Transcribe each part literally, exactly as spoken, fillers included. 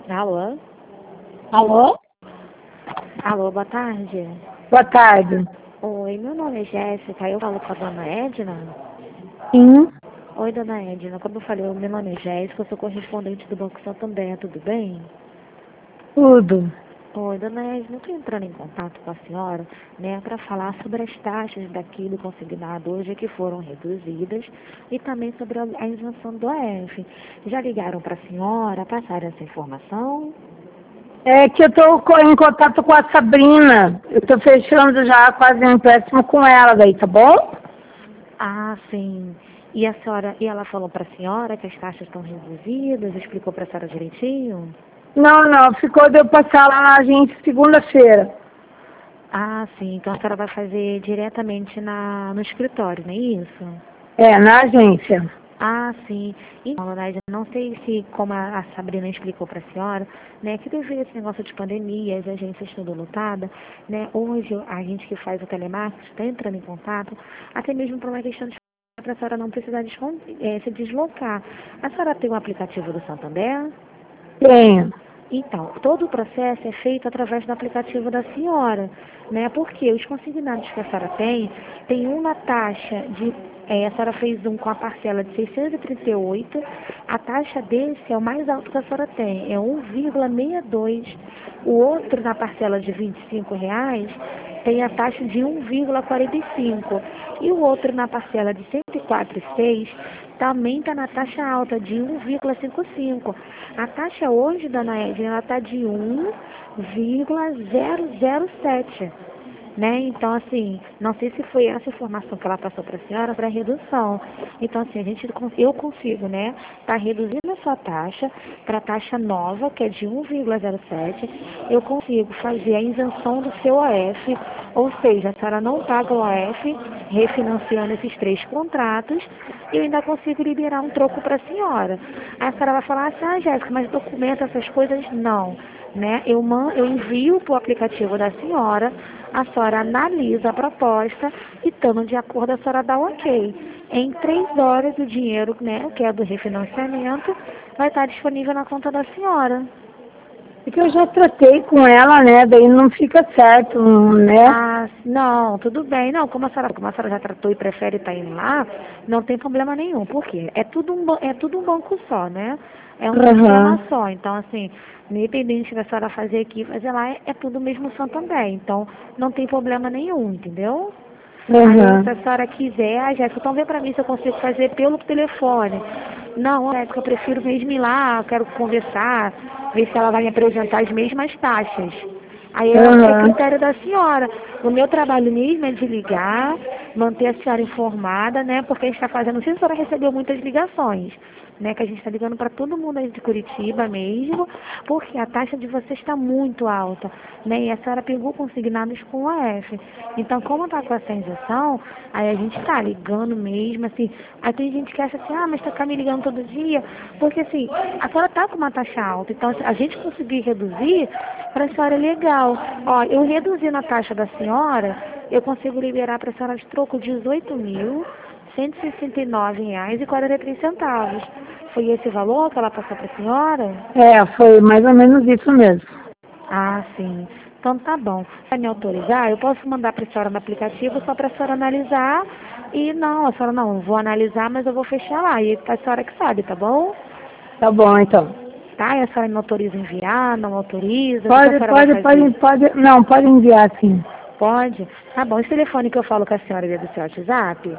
Alô? Alô? Alô, boa tarde. Boa tarde. Oi, meu nome é Jéssica, eu falo com a dona Edna. Sim, Oi, dona Edna, como eu falei, meu nome é Jéssica, eu sou correspondente do Banco Santander, tudo bem? tudo. Oi, dona Edna, eu estou entrando em contato com a senhora, né, para falar sobre as taxas daqui do consignado hoje que foram reduzidas e também sobre a a isenção do A F. Já ligaram para a senhora, passaram essa informação? É que eu estou em contato com a Sabrina. Eu estou fechando já quase um empréstimo com ela daí, tá bom? Ah, sim. E a senhora, e ela falou para a senhora que as taxas estão reduzidas, explicou para a senhora direitinho? Não, não, ficou de eu passar lá na agência segunda-feira. Ah, sim. Então a senhora vai fazer diretamente na, no escritório, não é isso? É, na agência. Ah, sim. Então, dona Edna, não sei se, como a, a Sabrina explicou para a senhora, né, que devido a esse negócio de pandemia, as agências tudo lotadas, né, hoje a gente que faz o telemarketing está entrando em contato, até mesmo por uma questão de para a senhora não precisar descon- eh, se deslocar. A senhora tem o aplicativo do Santander? Tenho. Então, todo o processo é feito através do aplicativo da senhora, né? Porque os consignados que a senhora tem, tem uma taxa de, é, a senhora fez um com a parcela de seiscentos e trinta e oito, a taxa desse é o mais alto que a senhora tem, é um vírgula sessenta e dois. O outro, na parcela de vinte e cinco reais, tem a taxa de um vírgula quarenta e cinco. E o outro, na parcela de cento e quatro vírgula seis, também está na taxa alta de um vírgula cinquenta e cinco. A taxa hoje, dona Edna, ela está de um vírgula zero zero sete, né? Então, assim, não sei se foi essa informação que ela passou para a senhora para redução. Então, assim, a gente, eu consigo, né, tá reduzindo a sua taxa para a taxa nova, que é de um vírgula zero sete. Eu consigo fazer a isenção do seu O F, ou seja, a senhora não paga o O F, refinanciando esses três contratos, e eu ainda consigo liberar um troco para a senhora. Aí a senhora vai falar assim, ah, Jéssica, mas documento, essas coisas, não. Né? Eu, man, eu envio para o aplicativo da senhora, a senhora analisa a proposta e, estando de acordo, a senhora dá o ok. Em três horas, o dinheiro, né, que é do refinanciamento, vai estar disponível na conta da senhora. É que eu já tratei com ela, né? Daí não fica certo, né? Ah, não, tudo bem. Não, como a senhora, como a senhora já tratou e prefere estar indo lá, não tem problema nenhum. Por quê? É tudo um, ba- é tudo um banco só, né? É um sistema Aham. só. Então, assim, independente da senhora fazer aqui, fazer lá, é, é tudo mesmo Santander. Então, não tem problema nenhum, entendeu? Aí, se a Aham. senhora quiser, ah, Jéssica, então vê pra mim se eu consigo fazer pelo telefone. Não, Jéssica, eu prefiro mesmo ir lá, eu quero conversar, ver se ela vai me apresentar as mesmas taxas. Aí é, é Aham. critério da senhora. O meu trabalho mesmo é de ligar, manter a senhora informada, né? Porque a gente está fazendo, não sei se a senhora recebeu muitas ligações, né? Que a gente está ligando para todo mundo aí de Curitiba mesmo, porque a taxa de vocês está muito alta, né? E a senhora pegou consignados com a F. Então, como está com essa injeção, aí a gente está ligando mesmo, assim. Aí tem gente que acha assim, ah, mas está me ligando todo dia, porque assim, a senhora está com uma taxa alta, então se a gente conseguir reduzir, para a senhora é legal. Ó, eu reduzindo a taxa da senhora, eu consigo liberar para a senhora de troco dezoito mil cento e sessenta e nove reais e quarenta e três centavos. Foi esse valor que ela passou para a senhora? É, foi mais ou menos isso mesmo. Ah, sim. Então tá bom. Se me autorizar, eu posso mandar para a senhora no aplicativo só para a senhora analisar. E não, a senhora não, eu vou analisar, mas eu vou fechar lá. E a senhora que sabe, tá bom? Tá bom, então. Tá? E a senhora me autoriza a enviar, não autoriza? O que que a Pode, senhora vai pode, pode, fazer? pode. Não, pode enviar sim. Pode? Tá bom. Esse telefone que eu falo com a senhora é do seu WhatsApp?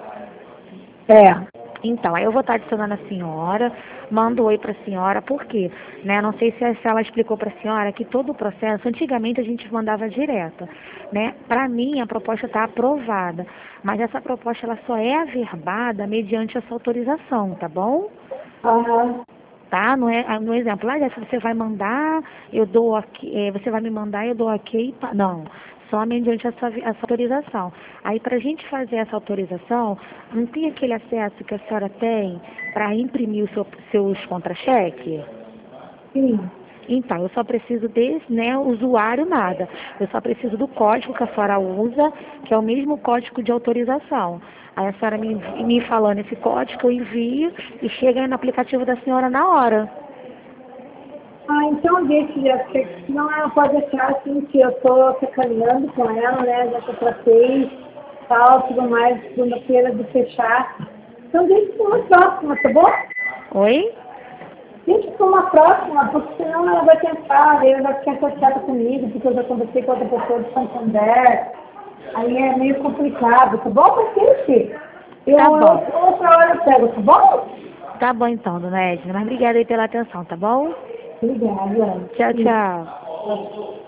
É. Então, aí eu vou estar adicionando a senhora, mando um oi para a senhora, por quê? Né? Não sei se, se ela explicou para a senhora que todo o processo, antigamente a gente mandava direto, né? Para mim, a proposta está aprovada, mas essa proposta ela só é averbada mediante essa autorização, tá bom? Aham. Tá? Não é, ah, no exemplo, ah, Jéssica, você vai mandar, eu dou aqui, eh, você vai me mandar, eu dou ok, pá. Não, só mediante essa, vi- essa autorização. Aí, para a gente fazer essa autorização, não tem aquele acesso que a senhora tem para imprimir os seu, seus contra-cheque? Sim. Então, eu só preciso desse, né, usuário nada. Eu só preciso do código que a senhora usa, que é o mesmo código de autorização. Aí a senhora me, envi- me falando esse código, eu envio e chega aí no aplicativo da senhora na hora. Ah, então deixa, Jéssica, senão ela pode achar assim que eu tô sacaneando com ela, né? Já que eu tratei, tal, tudo mais, segunda-feira de fechar. Então deixa para uma próxima, tá bom? Oi? Deixa para uma próxima, porque senão ela vai pensar, aí ela vai ficar chateada comigo, porque eu já conversei com outra pessoa de Santander. Aí é meio complicado, tá bom? Mas deixa. Eu, Tá bom. eu, outra hora eu pego, tá bom? Tá bom então, dona Edna. Mas obrigada aí pela atenção, tá bom? Obrigada. Tchau, Sim. tchau.